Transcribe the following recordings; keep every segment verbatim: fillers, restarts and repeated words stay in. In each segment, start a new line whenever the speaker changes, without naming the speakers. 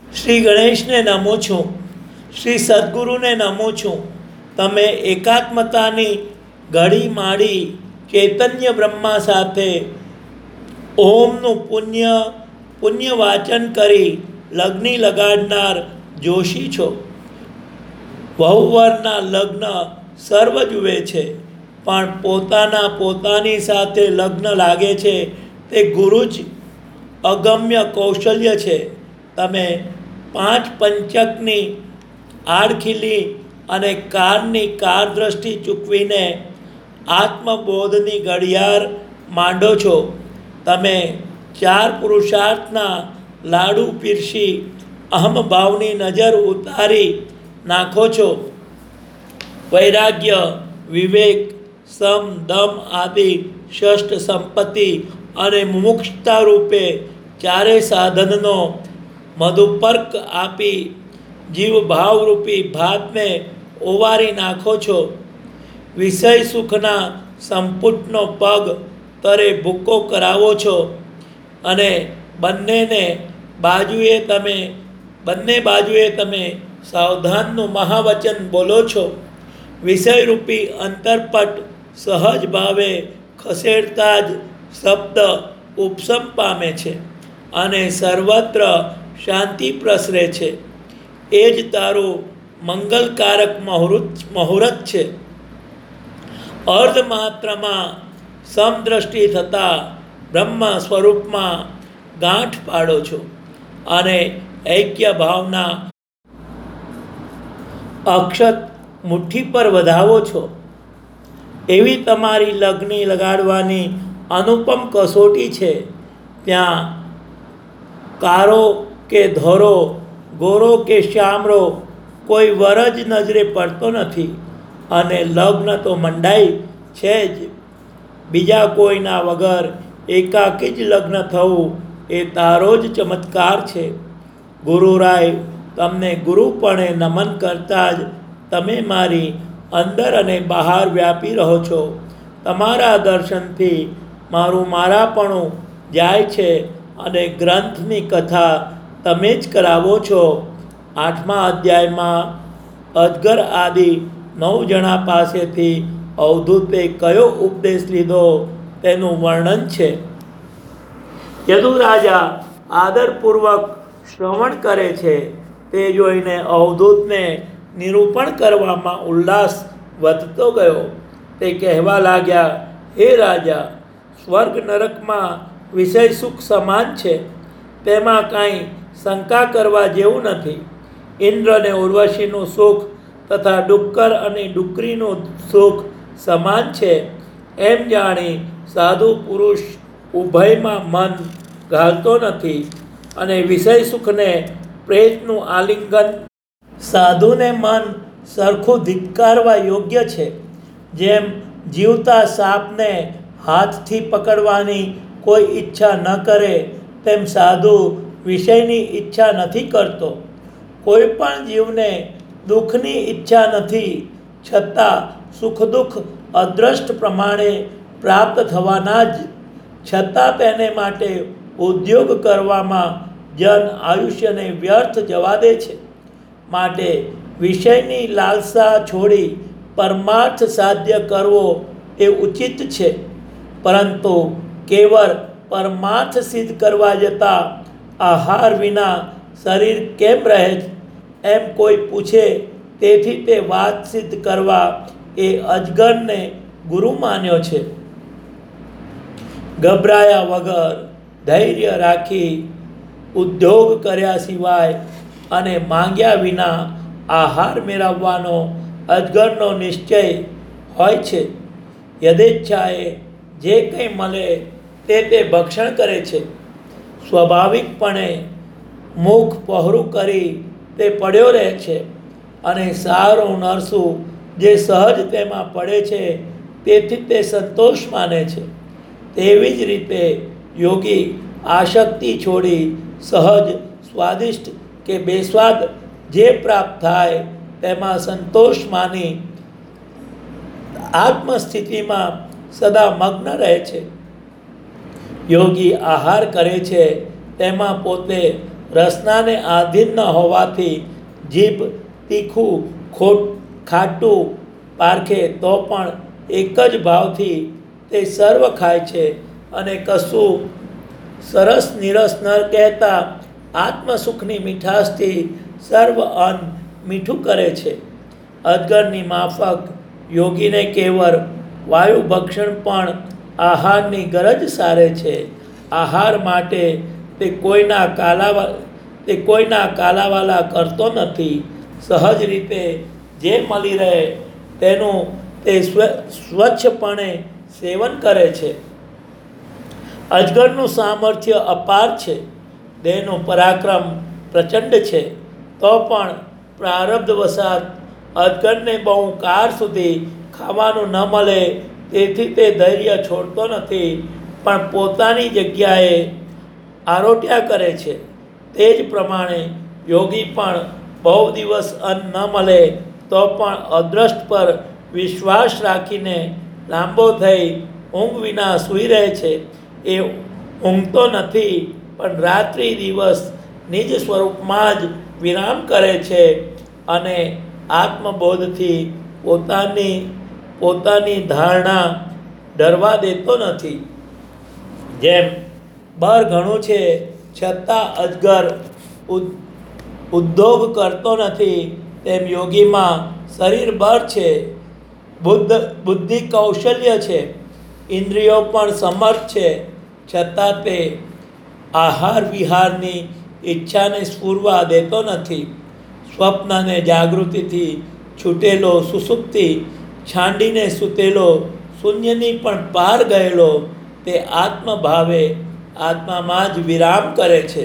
શ્રી ગણેશને નમું છું, શ્રી સદગુરુને નમું છું. તમે એકાત્મતાની ઘડી માડી ચૈતન્ય બ્રહ્મા સાથે ઓમનું પુણ્ય પુણ્ય વાચન કરી લગ્ની લગાડનાર જોશી છો. વહુવરના લગ્ન સર્વ જુએ છે, પણ પોતાના પોતાની સાથે લગ્ન લાગે છે તે ગુરુ જ અગમ્ય કૌશલ્ય છે. તમે પાંચ પંચકની આડખીલી અને કારની કાર દ્રષ્ટિ ચૂકવીને આત્મબોધની ઘડિયાળ માંડો છો. તમે ચાર પુરુષાર્થના લાડુ પીરસી અહમભાવની નજર ઉતારી નાખો છો. વૈરાગ્ય, વિવેક, સમ, દમ આદિ ષષ્ઠ સંપત્તિ અને મુમુક્ષતા રૂપે ચારે સાધનનો મધુપર્ક આપી જીવભાવરૂપી ભાતને ઓવારી નાખો છો. વિષય સુખના સંપુટનો પગ તરે ભૂકો કરાવો છો અને બંનેને બાજુએ તમે બંને બાજુએ તમે સાવધાનનું મહાવચન બોલો છો. વિષયરૂપી અંતરપટ સહજ ભાવે ખસેડતા જ શબ્દ ઉપશમ પામે છે અને સર્વત્ર શાંતિ પ્રસરે છે. એ જ તારું મંગલકારક મુહૂર્ત મુહૂર્ત છે. અર્ધમાત્રમાં સમદ્રષ્ટિ થતાં બ્રહ્મ સ્વરૂપમાં ગાંઠ પાડો છો અને ઐક્ય ભાવના અક્ષત મુઠ્ઠી પર વધાવો છો. એવી તમારી લગ્ની લગાડવાની અનુપમ કસોટી છે. ત્યાં કારો કે ધોરો, ગોરો કે શ્યામરો કોઈ વર જ નજરે પડતો નથી અને લગ્ન તો મંડાઈ છે જ. બીજા કોઈના વગર એકાકી જ લગ્ન થવું એ તારો જ ચમત્કાર છે. ગુરુરાય તમને ગુરુપણે નમન કરતાં જ તમે મારી અંદર અને બહાર વ્યાપી રહો છો. તમારા દર્શનથી મારું મારાપણું જાય છે અને ગ્રંથની કથા તમે જ કરાવો છો. આઠમા અધ્યાયમાં અજગર આદિ નવ જણા પાસેથી અવધૂતે કયો ઉપદેશ લીધો તેનું વર્ણન છે. યદુ રાજા આદરપૂર્વક શ્રવણ કરે છે તે જોઈને અવધૂતને નિરૂપણ કરવામાં ઉલ્લાસ વધતો ગયો. તે કહેવા લાગ્યા, હે રાજા, સ્વર્ગ નરકમાં વિષય સુખ સમાન છે, તેમાં કાંઈ શંકા કરવા જેવું નથી. ઇન્દ્ર અને ઉર્વશીનું સુખ તથા ડુક્કર અને ડુક્કરીનું સુખ સમાન છે એમ જાણી સાધુ પુરુષ ઉભયમાં મન ઘાલતો નથી અને વિષય સુખને પ્રેતનું આલિંગન સાધુને મન સરખું ધિક્કારવા યોગ્ય છે. જેમ જીવતા સાપને હાથથી પકડવાની કોઈ ઈચ્છા ન કરે તેમ સાધુ વિષયની ઈચ્છા નથી કરતો. કોઈ પણ જીવને દુઃખની ઈચ્છા નથી, છતાં સુખ દુઃખ અદ્રષ્ટ પ્રમાણે પ્રાપ્ત થવાના જ, છતાં તેને માટે ઉદ્યોગ કરવામાં જન આયુષ્યને વ્યર્થ જવા દે છે. માટે વિષયની લાલસા છોડી પરમાર્થ સાધ્ય કરવો એ ઉચિત છે. પરંતુ કેવળ પરમાર્થ સિદ્ધ કરવા જતાં આહાર વિના શરીર કેમ રહે એમ કોઈ પૂછે, તેથી તે વાત સિદ્ધ કરવા એ અજગરને ગુરુ માન્યો છે. ગભરાયા વગર ધૈર્ય રાખી ઉદ્યોગ કર્યા સિવાય અને માંગ્યા વિના આહાર મેળવવાનો અજગરનો નિશ્ચય હોય છે. યથેચ્છાએ જે કંઈ મળે તે તે ભક્ષણ કરે છે. સ્વાભાવિકપણે મુખ પહોળું કરી તે પડ્યો રહે છે અને સારું નરસું જે સહજ તેમાં પડે છે તેથી તે સંતોષ માને છે. તેવી જ રીતે યોગી આસક્તિ છોડી સહજ, સ્વાદિષ્ટ કે બેસ્વાદ જે પ્રાપ્ત થાય તેમાં સંતોષ માની આત્મસ્થિતિમાં સદા મગ્ન રહે છે. યોગી આહાર કરે છે તેમાં પોતે રસનાને આધીન ન હોવાથી જીભ તીખું ખોટ ખાટું પારખે તો પણ એક જ ભાવથી તે સર્વ ખાય છે, અને કશું સરસ નિરસ ન કહેતા આત્મસુખની મીઠાશથી સર્વ અન્ન મીઠું કરે છે. અજગરની માફક યોગીને કેવળ વાયુ ભક્ષણ પણ આહારની ગરજ સારે છે. આહાર માટે તે કોઈના કાલાવા તે કોઈના કાલાવાલા કરતો નથી. સહજ રીતે જે મળી રહે તેનું તે સ્વ સ્વચ્છપણે સેવન કરે છે. અજગરનું સામર્થ્ય અપાર છે, દેહનું પરાક્રમ પ્રચંડ છે, તો પણ પ્રારબ્ધ વસાત અજગરને બહુ કાળ સુધી ખાવાનું ન મળે તેથી તે ધૈર્ય છોડતો નથી, પણ પોતાની જગ્યાએ આરોટ્યા કરે છે. તે જ પ્રમાણે યોગી પણ બહુ દિવસ અન્ન ન મળે તો પણ અદ્રષ્ટ પર વિશ્વાસ રાખીને લાંબો થઈ ઊંઘ વિના સૂઈ રહે છે. એ ઊંઘતો નથી, પણ રાત્રિ દિવસ નિજ સ્વરૂપમાં જ વિરામ કરે છે, અને આત્મબોધથી પોતાની પોતાની ધારણા ડરવા દેતો નથી. જેમ બળ ઘણું છે છતાં અજગર ઉદ્યોગ કરતો નથી, તેમ યોગીમાં શરીર બળ છે, બુદ્ધ બુદ્ધિ કૌશલ્ય છે, ઇન્દ્રિયો પણ સમર્થ છે, છતાં તે આહાર વિહારની ઈચ્છાને સ્ફુરવા દેતો નથી. સ્વપ્નને જાગૃતિથી છૂટેલો સુસુપ્તિ છાંડીને સૂતેલો શૂન્યની પણ પાર ગયેલો તે આત્મભાવે આત્મામાં જ વિરામ કરે છે.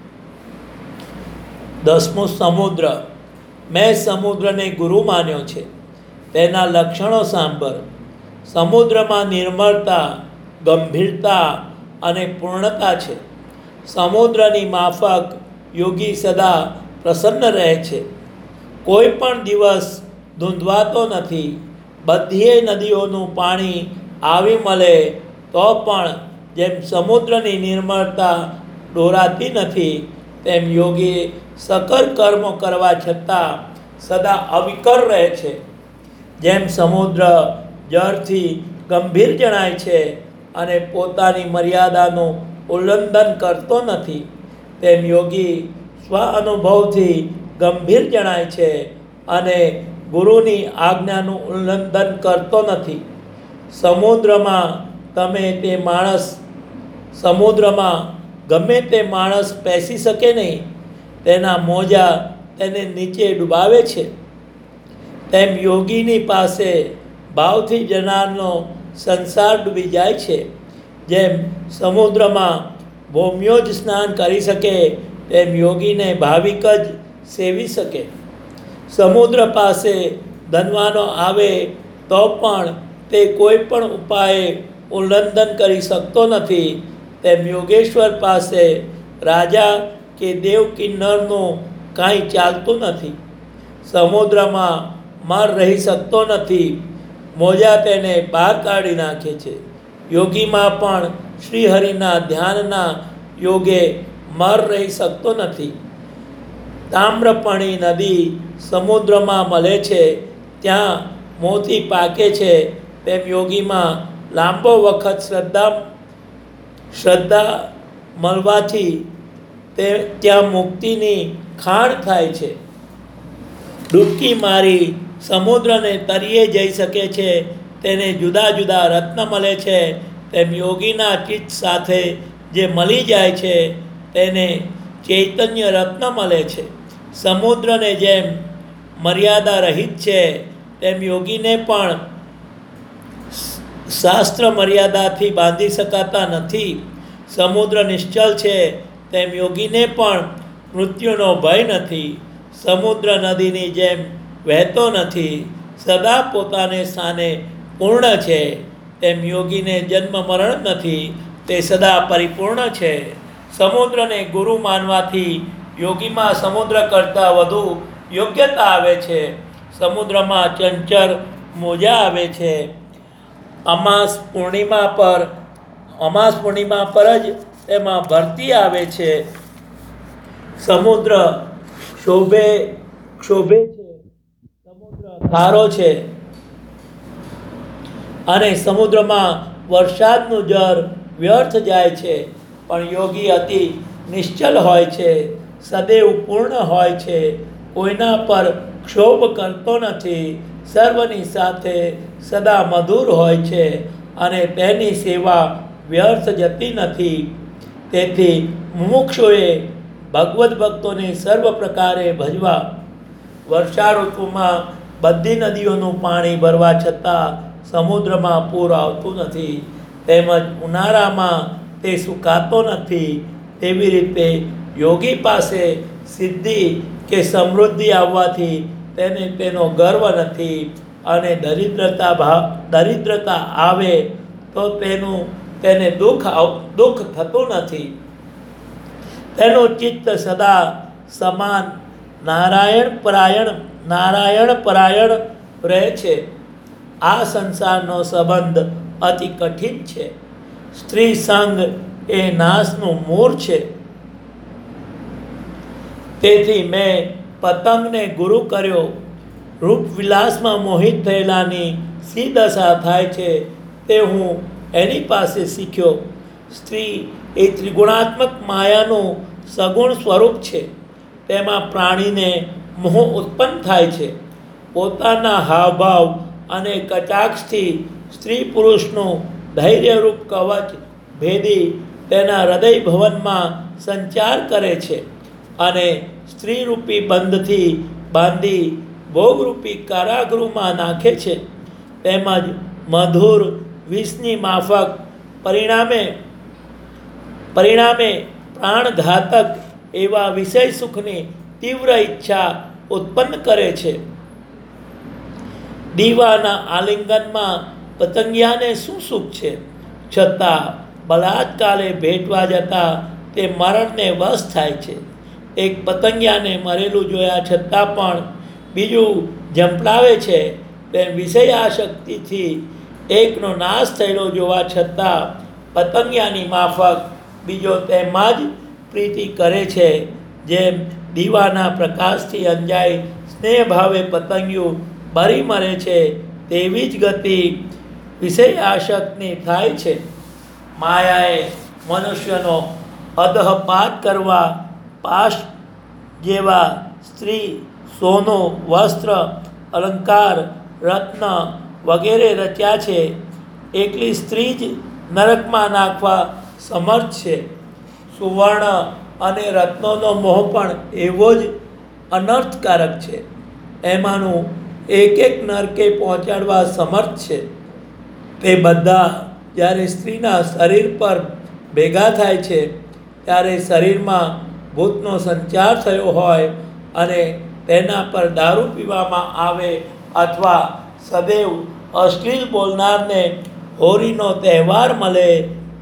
દસમું સમુદ્ર. મેં સમુદ્રને ગુરુ માન્યો છે, તેના લક્ષણો સાંભળ. સમુદ્રમાં નિર્મળતા, ગંભીરતા અને પૂર્ણતા છે. સમુદ્રની માફક યોગી સદા પ્રસન્ન રહે છે. કોઈ પણ દિવસ ધૂંધવાતો નથી. બધીએ નદીઓનું પાણી આવી મળે તો પણ જેમ સમુદ્રની નિર્મળતા ડોરાતી નથી, તેમ યોગી સકર કર્મ કરવા છતાં સદા અવિકર રહે છે. જેમ સમુદ્ર જળથી ગંભીર જણાય છે અને પોતાની મર્યાદાનું ઉલ્લંઘન કરતો નથી, તેમ યોગી સ્વ અનુભવથી ગંભીર જણાય છે અને ગુરુની આજ્ઞાનું ઉલ્લંઘન કરતો નથી. સમુદ્રમાં તમે તે માણસ સમુદ્રમાં ગમે તે માણસ બેસી શકે નહીં, તેના મોજા તેને નીચે ડૂબાવે છે. તેમ યોગીની પાસે ભાવથી જનારનો સંસાર ડૂબી જાય છે. જેમ સમુદ્રમાં ભૌમ્યો જ સ્નાન કરી શકે, તેમ યોગીને ભાવિક જ સેવી શકે. સમુદ્ર પાસે ધનવાનો આવે તો પણ તે કોઈ પણ ઉપાયે ઉલ્લંઘન કરી શકતો નથી, તેમ યોગેશ્વર પાસે રાજા કે દેવ કિન્નરનું કાંઈ ચાલતું નથી. સમુદ્રમાં મર રહી શકતો નથી, મોજા તેને બહાર કાઢી નાખે છે. યોગીમાં પણ શ્રીહરિના ધ્યાનના યોગે મર રહી શકતો નથી. તામ્રપણી નદી સમુદ્રમાં મળે છે, ત્યાં મોતી પાકે છે, તેમ યોગીમાં લાંબો વખત શ્રદ્ધા શ્રદ્ધા મળવાથી તે ત્યાં મુક્તિની ખાણ થાય છે. ડૂબકી મારી સમુદ્રને તરીએ જઈ શકે છે, તેને જુદા જુદા રત્ન મળે છે, તેમ યોગીના ચિત્ત સાથે જે મળી જાય છે તેને ચૈતન્ય રત્ન મળે છે. સમુદ્રને જેમ મર્યાદા રહિત છે, તેમ યોગીને પણ શાસ્ત્ર મર્યાદાથી બાંધી શકાતા નથી. સમુદ્ર નિશ્ચલ છે, તેમ યોગીને પણ મૃત્યુનો ભય નથી. સમુદ્ર નદીની જેમ વહેતો નથી, સદા પોતાને સ્થાને પૂર્ણ છે, તેમ યોગીને જન્મ મરણ નથી, તે સદા પરિપૂર્ણ છે. સમુદ્રને ગુરુ માનવાથી યોગીમાં સમુદ્ર કરતાં વધુ યોગ્યતા આવે છે. સમુદ્રમાં ચંચળ મોજા આવે છે. અમાસ પૂર્ણિમા પર અમાસ પૂર્ણિમા પર જ તેમાં ભરતી આવે છે. સમુદ્ર શોભે શોભે છે, સમુદ્ર ખારો છે અને સમુદ્રમાં વરસાદનું જળ વ્યર્થ જાય છે, પણ યોગી અતિ નિશ્ચલ હોય છે, સદૈવ પૂર્ણ હોય છે, કોઈના પર ક્ષોભ કરતો નથી, સર્વની સાથે સદા મધુર હોય છે અને તેની સેવા વ્યર્થ જતી નથી. તેથી મુમુક્ષુએ ભગવદ્ ભક્તોને સર્વ પ્રકારે ભજવા. વર્ષા ઋતુમાં બધી નદીઓનું પાણી ભરવા છતાં સમુદ્રમાં પૂર આવતું નથી, તેમજ ઉનાળામાં તે સુકાતો નથી. તેવી રીતે યોગી પાસે સિદ્ધિ કે સમૃદ્ધિ આવવાથી તેને તેનો ગર્વ નથી, અને દરિદ્રતા ભાવ દરિદ્રતા આવે તો તેનું તેને દુઃખ દુઃખ થતું નથી. તેનું ચિત્ત સદા સમાન નારાયણ પરાયણ નારાયણ પરાયણ રહે છે. આ સંસારનો સંબંધ અતિ કઠિન છે. સ્ત્રી સંગ એ નાશનું મૂળ છે. તેથી મેં પતંગને ગુરુ કર્યો. રૂપ વિલાસમાં મોહિત થયેલાની સી દશા થાય છે તે હું એની પાસે શીખ્યો. સ્ત્રી એ ત્રિગુણાત્મક માયાનું સગુણ સ્વરૂપ છે. તેમાં પ્રાણીને મોહ ઉત્પન્ન થાય છે. પોતાના હાવભાવ અને કટાક્ષથી સ્ત્રી પુરુષનું ધૈર્યરૂપ કવચ ભેદી તેના હૃદય ભવનમાં સંચાર કરે છે અને સ્ત્રીરૂપી બંધથી બાંધી ભોગરૂપી કારાગૃહમાં નાખે છે. તેમજ મધુર વિષની માફક પરિણામે પરિણામે પ્રાણઘાતક એવા વિષય સુખની તીવ્ર ઈચ્છા ઉત્પન્ન કરે છે. દીવાના આલિંગનમાં પતંગિયાને શું સુખ છે, છતાં બલાત્કારે ભેટવા જતાં તે મરણને વશ થાય છે. એક પતંગિયાને મરેલું જોયા છતાં પણ બીજું ઝંપલાવે છે, તેમ વિષય આસક્તિથી એકનો નાશ થયેલો જોવા છતાં પતંગિયાની માફક બીજો તેમાં જ પ્રીતિ કરે છે. જેમ દીવાના પ્રકાશથી અંજાઈ સ્નેહ ભાવે પતંગિયું બરી મરે છે, તેવી જ ગતિ વિષય આસક્તની થાય છે. માયાએ મનુષ્યનો અધઃપાત કરવા પાશ જેવા સ્ત્રી, સોનું, વસ્ત્ર, અલંકાર, રત્ન વગેરે રચ્યા છે. એકલી સ્ત્રી જ નરકમાં નાખવા સમર્થ છે. સુવર્ણ અને રત્નોનો મોહ પણ એવો જ અનર્થકારક છે. એમાંનું એક એક નરકે પહોંચાડવા સમર્થ છે. તે બધા જ્યારે સ્ત્રીના શરીર પર ભેગા થાય છે ત્યારે શરીરમાં ભૂતનો સંચાર થયો હોય અને તેના પર દારૂ પીવામાં આવે અથવા સદૈવ અશ્લીલ બોલનારને હોળીનો તહેવાર મળે,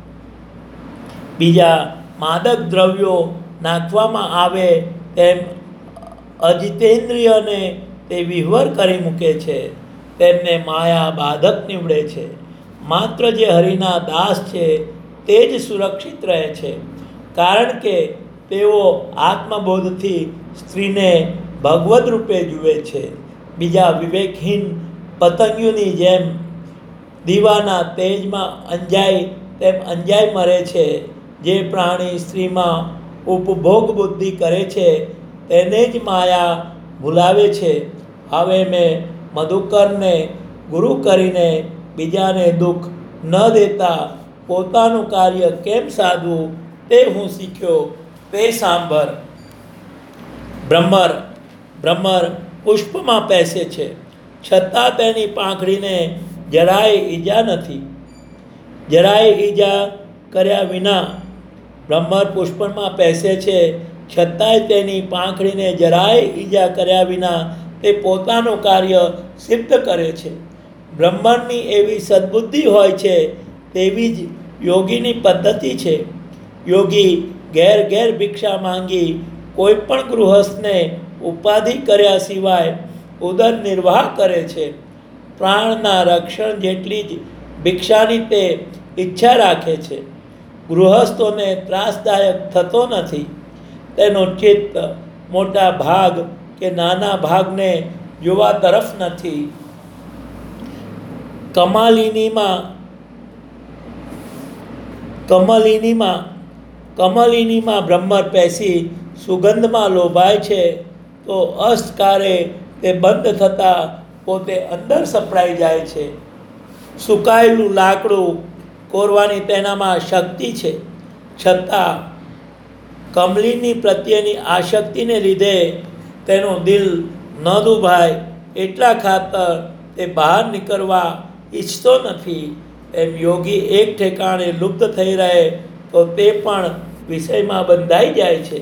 બીજા માદક દ્રવ્યો નાખવામાં આવે, તેમ અજિતેન્દ્રિયને તે વિહ્વર કરી મૂકે છે. તેમને માયા બાધક નીવડે છે. માત્ર જે હરિના દાસ છે તે જ સુરક્ષિત રહે છે, કારણ કે તેઓ આત્મબોધથી સ્ત્રીને ભગવદ રૂપે જુએ છે. બીજા વિવેકહીન પતંગિયોની જેમ દીવાના તેજમાં અંજાઈ તેમ અંજાઈ મરે છે. જે પ્રાણી સ્ત્રીમાં ઉપભોગ બુદ્ધિ કરે છે તેને જ માયા ભૂલાવે છે. હવે મેં મધુકરને ગુરુ કરીને બીજાને દુઃખ ન દેતા પોતાનું કાર્ય કેમ સાધવું તે હું શીખ્યો. તે સાંભળ. ભ્રમર ભ્રમર પુષ્પમાં પેસે છે, છતાં તેની પાંખડીને જરાય ઈજા નથી. જરાય ઈજા કર્યા વિના ભ્રમર પુષ્પમાં પેસે છે, છતાંય તેની પાંખડીને જરાય ઈજા કર્યા વિના તે પોતાનું કાર્ય સિદ્ધ કરે છે. બ્રહ્મણની એવી સદબુદ્ધિ હોય છે તેવી જ યોગીની પદ્ધતિ છે. યોગી ઘેર ઘેર ભિક્ષા માંગી કોઈ પણ ગૃહસ્થને ઉપાધિ કર્યા સિવાય ઉદર નિર્વાહ કરે છે. પ્રાણના રક્ષણ જેટલી જ ભિક્ષાની તે ઈચ્છા રાખે છે. ગૃહસ્થોને ત્રાસદાયક થતો નથી. તેનો ચિત્ત મોટા ભાગ કે નાના ભાગને જોવા તરફ નથી. કમાલિનીમાં કમલિનીમાં કમલિનીમાં ભ્રમર પેસી સુગંધમાં લોભાય છે, તો અસ્તકારે તે બંધ થતાં પોતે અંદર સપડાઈ જાય છે. સુકાયેલું લાકડું કોરવાની તેનામાં શક્તિ છે, છતાં કમલિની પ્રત્યેની આસક્તિને લીધે તેનું દિલ ન દુભાય એટલા ખાતર તે બહાર નીકળવા ઈચ્છતો નથી. એમ યોગી એક ઠેકાણે લુપ્ત થઈ રહે તો તે પણ વિષયમાં બંધાઈ જાય છે.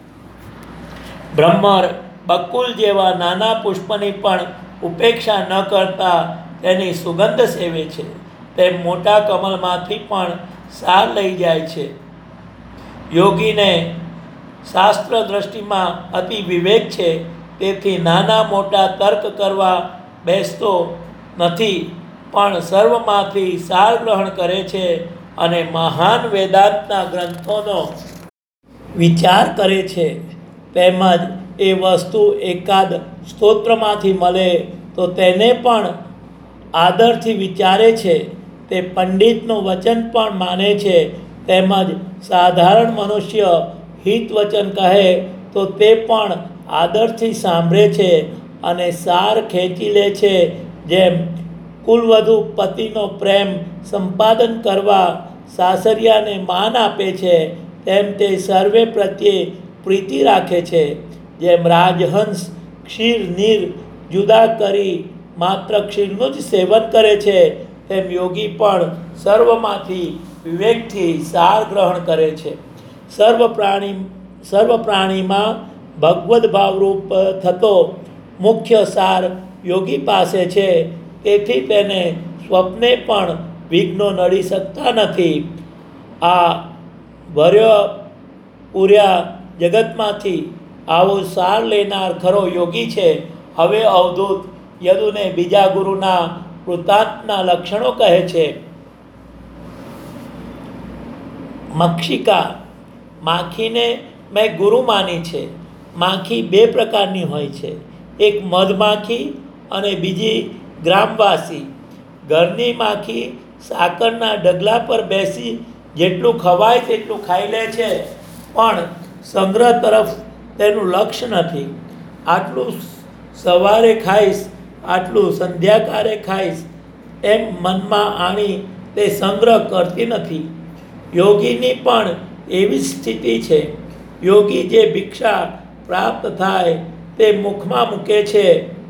ભ્રમર બકુલ જેવા નાના પુષ્પની પણ ઉપેક્ષા ન કરતા તેની સુગંધ સેવે છે, તેમ મોટા કમલમાંથી પણ સાર લઈ જાય છે. યોગીને શાસ્ત્ર દ્રષ્ટિમાં અતિ વિવેક છે, તેથી નાના મોટા તર્ક કરવા બેસતો નથી, પણ સર્વમાંથી સાર ગ્રહણ કરે છે અને મહાન વેદાંતના ગ્રંથોનો વિચાર કરે છે. તેમજ એ વસ્તુ એકાદ સ્તોત્રમાંથી મળે તો તેને પણ આદરથી વિચારે છે. તે પંડિતનું વચન પણ માને છે, તેમજ સાધારણ મનુષ્ય હિત વચન કહે તો તે પણ આદરથી સાંભળે છે અને સાર ખેંચી લે છે. જેમ કુલવધુ પતિનો પ્રેમ સંપાદન કરવા સાસરિયાને માન આપે છે, તેમ તે સર્વે પ્રત્યે પ્રીતિ રાખે છે. જેમ રાજહંસ ક્ષીર નીર જુદા કરી માત્ર ક્ષીરનું જ સેવન કરે છે, તેમ યોગી પણ સર્વમાંથી વિવેકથી સાર ગ્રહણ કરે છે. સર્વ પ્રાણી સર્વ પ્રાણીમાં ભગવદ્ ભાવરૂપ થતો મુખ્ય સાર યોગી પાસે છે, તેથી તેને સ્વપ્ને પણ વિઘ્નો નડી શકતા નથી. આ ભર્ય પૂર્યા જગતમાંથી આવો સાર લેનાર ખરો યોગી છે. હવે અવધૂત યદુને બીજા ગુરુના વૃત્તાંતના લક્ષણો કહે છે. મક્ષિકા, માખીને મેં ગુરુ માની છે. માખી બે પ્રકારની હોય છે, એક મધમાખી અને બીજી ગ્રામવાસી. ઘરની માખી સાકરના ડગલા પર બેસી જેટલું ખવાય તેટલું ખાઈ લે છે, પણ સંગ્રહ તરફ તેનું લક્ષ્ય નથી. આટલું સવારે ખાઈશ, આટલું સંધ્યાકાળે ખાઈશ એમ મનમાં આણી તે સંગ્રહ કરતી નથી. યોગીની પણ એવી જ સ્થિતિ છે. યોગી જે ભિક્ષા પ્રાપ્ત થાય તે મુખમાં મૂકે છે,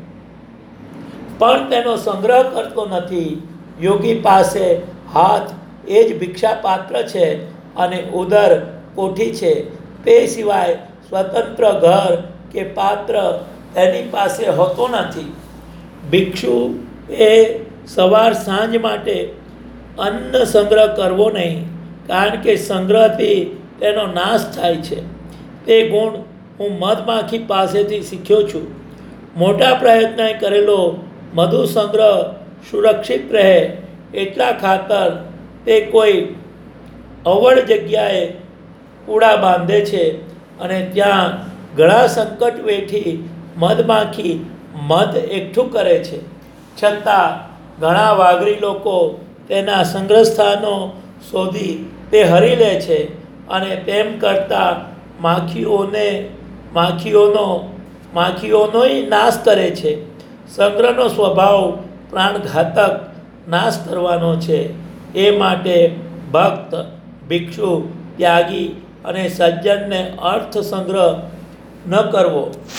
પણ તેનો સંગ્રહ કરતો નથી. યોગી પાસે હાથ એ જ ભિક્ષા પાત્ર છે અને ઉદર કોઠી છે. તે સિવાય સ્વતંત્ર ઘર કે પાત્ર તેની પાસે હોતો નથી. ભિક્ષુ એ સવાર સાંજ માટે અન્ન સંગ્રહ કરવો નહીં, કારણ કે સંગ્રહથી તેનો નાશ થાય છે. તે ગુણ હું મધમાખી પાસેથી શીખ્યો છું. મોટા પ્રયત્નએ કરેલો મધુ સંગ્રહ સુરક્ષિત રહે એટલા ખાતર તે કોઈ અવળ જગ્યાએ કૂડા બાંધે છે અને ત્યાં ઘણા સંકટ વેઠી મધમાખી મધ એકઠું કરે છે. છતાં ઘણા વાઘરી લોકો તેના સંગ્રહસ્થાનો શોધી તે હરી લે છે અને તેમ કરતાં માખીઓને માખીઓનો માખીઓનોય નાશ કરે છે. સંગ્રહનો સ્વભાવ પ્રાણઘાતક નાશ કરવાનો છે. એ માટે ભક્ત, ભિક્ષુ, ત્યાગી અને સજ્જનને અર્થ સંગ્રહ ન કરવો.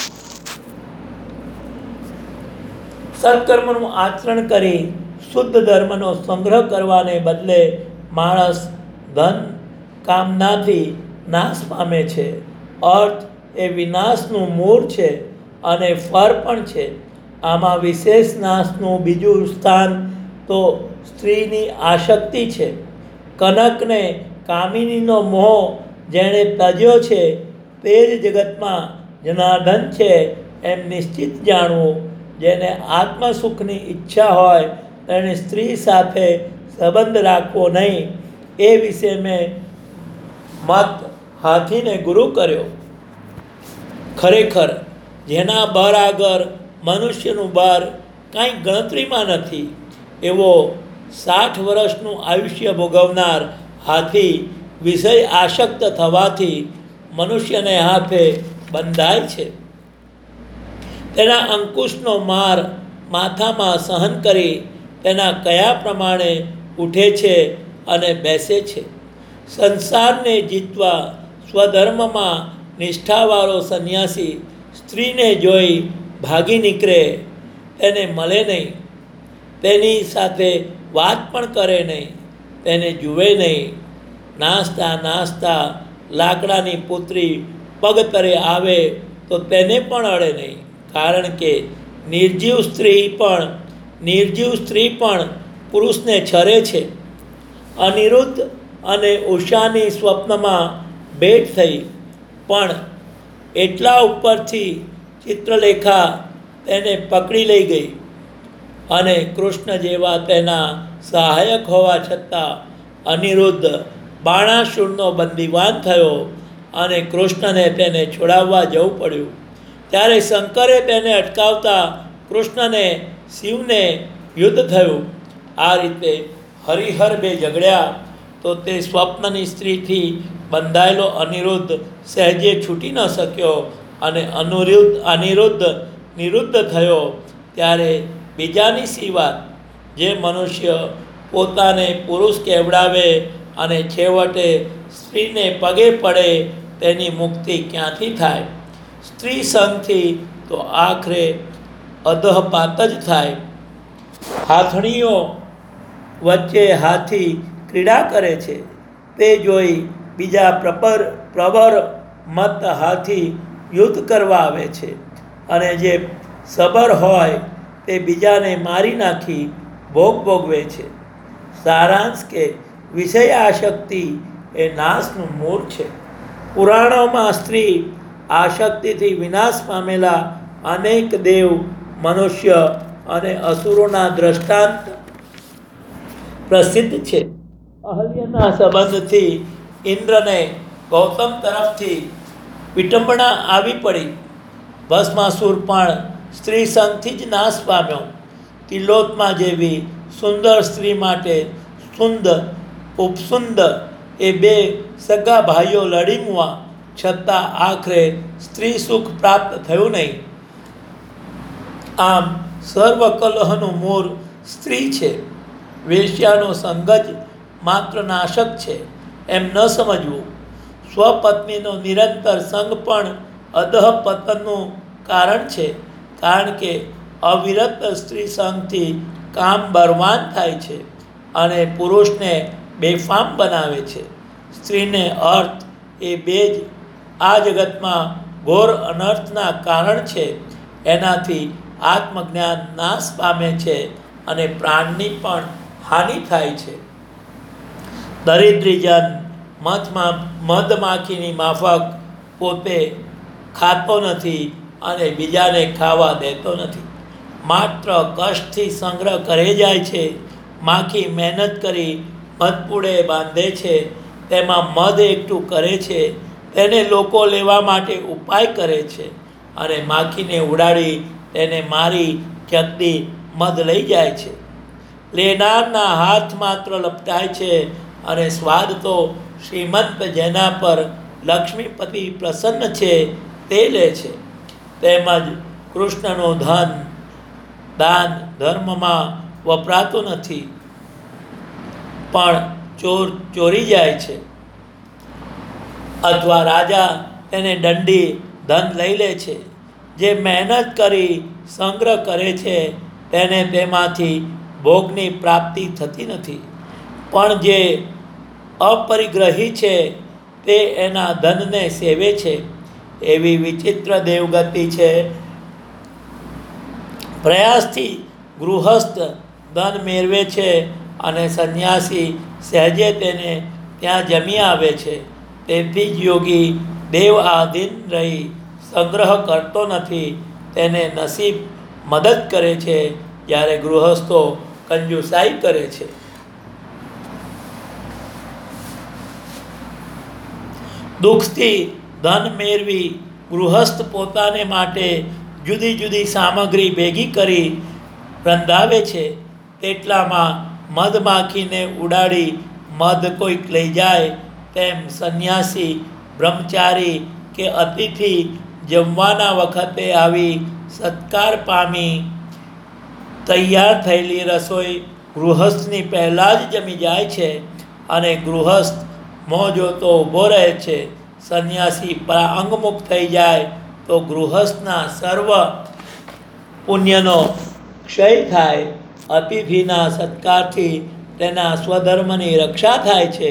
સત્કર્મનું આચરણ કરી શુદ્ધ ધર્મનો સંગ્રહ કરવાને બદલે માણસ ધન કામનાથી નાશ પામે છે. અર્થ એ વિનાશનું મૂળ છે અને ફળ પણ છે. આમાં વિશેષ નાશનું બીજું સ્થાન તો સ્ત્રીની આસક્તિ છે. કનકને કામિનીનો મોહ જેણે તજ્યો છે તે જ જગતમાં જનાર્દન છે એમ નિશ્ચિત જાણવું. જેને આત્મસુખની ઈચ્છા હોય તેણે સ્ત્રી સાથે સંબંધ રાખવો નહીં. એ વિશે મેં મત હાથીને ગુરુ કર્યો. ખરેખર જેના બળ આગળ મનુષ્યનું બળ કાંઈ ગણતરીમાં નથી એવો સાઠ વર્ષનું આયુષ્ય ભોગવનાર હાથી વિષય આસક્ત થવાથી મનુષ્યને હાથે બંધાય છે. તેના અંકુશનો માર માથામાં સહન કરી તેના કયા પ્રમાણે ઉઠે છે અને બેસે છે. સંસારને જીતવા સ્વધર્મમાં નિષ્ઠાવાળો સંન્યાસી સ્ત્રીને જોઈ ભાગી નીકળે તેને મળે નહીં, તેની સાથે વાત પણ કરે નહીં, તેને જુએ નહીં. નાસ્તા નાસ્તા લાકડાની પુત્રી પગ તરે આવે તો તેને પણ અડે નહીં, કારણ કે નિર્જીવ સ્ત્રી પણ નિર્જીવ સ્ત્રી પણ પુરુષને છરે છે. અનિરુદ્ધ અને ઉષાની સ્વપ્નમાં ભેટ થઈ, પણ એટલા ઉપરથી ચિત્રલેખા તેને પકડી લઈ ગઈ અને કૃષ્ણ જેવા તેના સહાયક હોવા છતાં અનિરુદ્ધ બાણાસુરનો બંદીવાન થયો અને કૃષ્ણને તેને છોડાવવા જવું પડ્યું. ત્યારે શંકરે તેને અટકાવતા કૃષ્ણને શિવને યુદ્ધ થયું. આ રીતે હરિહર બે ઝઘડ્યા તો તે સ્વપ્નની સ્ત્રીથી બંધાયેલો અનિરુદ્ધ સહેજે છૂટી ન શક્યો અને અનુરુદ્ધ અનિરુદ્ધ નિરુદ્ધ થયો. ત્યારે બીજાની સી વાત? જે મનુષ્ય પોતાને પુરુષ કહેવડાવે અને છેવટે સ્ત્રીને પગે પડે તેની મુક્તિ ક્યાંથી થાય? સ્ત્રી સંગથી તો આખરે અધઃપાત જ થાય. હાથણીઓ વચ્ચે હાથી ક્રીડા કરે છે તે જોઈ બીજા પ્રબર પ્રબર મત હાથી યુદ્ધ કરવા આવે છે અને જે સબર હોય તે બીજાને મારી નાખી ભોગ ભોગવે છે. સારાંશ કે વિષય આસક્તિ એ નાશનું મૂળ છે. પુરાણોમાં સ્ત્રી આસક્તિથી વિનાશ પામેલા અનેક દેવ, મનુષ્ય અને અસુરોના દ્રષ્ટાંત પ્રસિદ્ધ છે. અહલ્યાના સંબંધથી ઇન્દ્રને ગૌતમ તરફથી વિટંબણા આવી પડી. ભસ્માસુર પણ સ્ત્રી સંગથી જ નાશ પામ્યો. તિલોત્મા જેવી સુંદર સ્ત્રી માટે સુંદ ઉપસુંદ એ બે સગા ભાઈઓ લડી મુવા છતાં આખરે સ્ત્રી સુખ પ્રાપ્ત થયું નહીં. આમ સર્વ કલહનું મૂળ સ્ત્રી છે. વેશ્યાનો સંગ જ માત્ર નાશક છે એમ ન સમજવું. સ્વપત્નીનો નિરંતર સંગ પણ અધઃ પતનનું કારણ છે, કારણ કે અવિરત સ્ત્રી સંગથી કામ બરવાન થાય છે અને પુરુષને બેફામ બનાવે છે. સ્ત્રીને અર્થ એ બે જ આ જગતમાં ઘોર અનર્થના કારણ છે. એનાથી આત્મજ્ઞાન નાશ પામે છે અને પ્રાણની પણ હાનિ થાય છે. દરિદ્રીજન મધમાં મધમાખીની માફક પોતે ખાતો નથી અને બીજાને ખાવા દેતો નથી. માત્ર કષ્ટથી સંગ્રહ કરે જાય છે. માખી મહેનત કરી મધપૂડે બાંધે છે, તેમાં મધ એકઠું કરે છે, તેને લોકો લેવા માટે ઉપાય કરે છે અને માખીને ઉડાડી તેને મારી ચકદી મધ લઈ જાય છે. લેનારના હાથ માત્ર લપટાય છે અને સ્વાદ તો શ્રીમંત જેના પર લક્ષ્મીપતિ પ્રસન્ન છે તે લે છે. તેમજ કૃષ્ણનું ધન દાન ધર્મમાં વપરાતું નથી, પણ ચોર ચોરી જાય છે અથવા રાજા તેને દંડી ધન લઈ લે છે. જે મહેનત કરી સંગ્રહ કરે છે તેને તેમાંથી ભોગની પ્રાપ્તિ થતી નથી, પણ જે અપરિગ્રહી છે તે એના ધનને સેવે છે. એવી વિચિત્ર દેવગતિ છે. પ્રયાસથી ગૃહસ્થ ધન મેળવે છે અને સંન્યાસી સહેજે તેને ત્યાં જમી આવે છે. તેથી જ યોગી દેવ આધીન રહી સંગ્રહ કરતો નથી, તેને નસીબ મદદ કરે છે, જ્યારે ગૃહસ્થો કંજુસાઈ કરે છે. દુઃખથી ધન મેળવી ગૃહસ્થ પોતાને માટે જુદી જુદી સામગ્રી ભેગી કરી રંધાવે છે, તેટલામાં મધમાખીને ઉડાડી મધ કોઈક લઈ જાય તેમ સંન્યાસી, બ્રહ્મચારી કે અતિથિ જમવાના વખતે આવી સત્કાર પામી તૈયાર થયેલી રસોઈ ગૃહસ્થની પહેલાં જ જમી જાય છે અને ગૃહસ્થ મોં જોતો ઊભો રહે છે. સંન્યાસી અંગમુખ થઈ જાય તો ગૃહસ્થના સર્વ પુણ્યનો ક્ષય થાય. અતિથિના સત્કારથી તેના સ્વધર્મની રક્ષા થાય છે.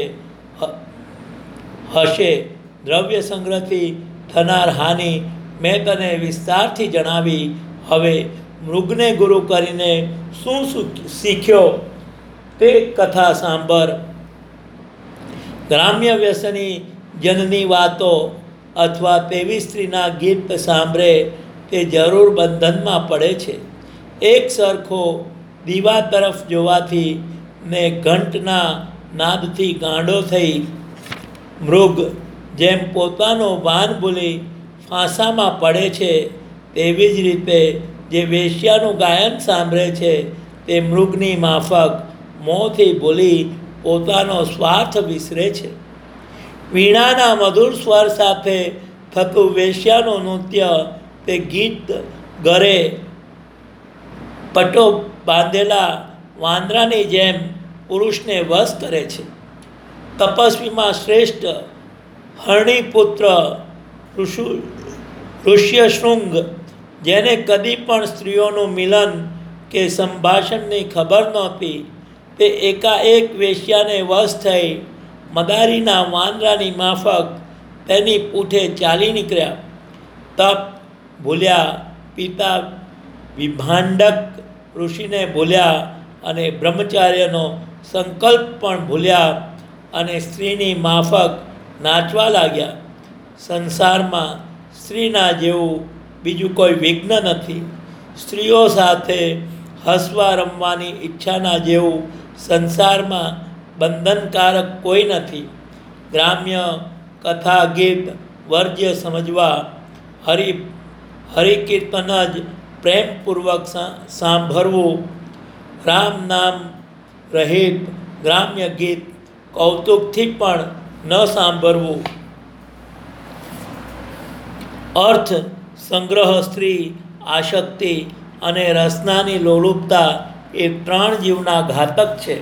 હશે દ્રવ્ય સંગ્રહથી થનાર હાનિ મેં તને વિસ્તારથી જણાવી. હવે મૃગને ગુરુ કરીને શું શું શીખ્યો તે કથા સાંભળ. ગ્રામ્ય વ્યસની જનની વાતો અથવા તેવી સ્ત્રીના ગીત સાંભળે તે જરૂર બંધનમાં પડે છે. એક સરખો દીવા તરફ જોવાથી ને ઘંટના નાદથી ગાંડો થઈ મૃગ જેમ પોતાનું ભાન ભૂલી ફાંસામાં પડે છે, તેવી જ રીતે જે વેશ્યાનું ગાયન સાંભળે છે તે મૃગની માફક મોંથી ભૂલી પોતાનો સ્વાર્થ વિસરે છે. વીણાના મધુર સ્વર સાથે થતું વેશ્યાનું નૃત્ય તે ગીત ગરે પટો બાંધેલા વાંદરાની જેમ પુરુષને વશ કરે છે. તપસ્વીમાં શ્રેષ્ઠ હરણીપુત્ર ઋષુ ઋષ્યશૃંગ, જેને કદી પણ સ્ત્રીઓનું મિલન કે સંભાષણની ખબર નહોતી, તે એકાએક વેશ્યાને વશ થઈ મદારીના વાંદરાની માફક તેની પૂઠે ચાલી નીકળ્યા. તપ ભૂલ્યા, પિતા વિભાંડક ઋષિને ભૂલ્યા અને બ્રહ્મચાર્યનો સંકલ્પ પણ ભૂલ્યા અને સ્ત્રીની માફક નાચવા લાગ્યા. સંસારમાં સ્ત્રીના જેવું બીજું કોઈ વિઘ્ન નથી. સ્ત્રીઓ સાથે હસવા રમવાની ઈચ્છાના જેવું સંસારમાં બંધનકારક કોઈ નથી. ગ્રામ્ય કથા ગીત વર્જ્ય સમજવા, હરિ હરિકીર્તન જ પ્રેમપૂર્વક સાંભળવું. રામ નામ રહિત ગ્રામ્ય ગીત કૌતુકથી પણ ન સાંભળવું. અર્થ સંગ્રહ, સ્ત્રી આસક્તિ અને રસનાની લોલુપતા એ ત્રણ જીવના ઘાતક છે.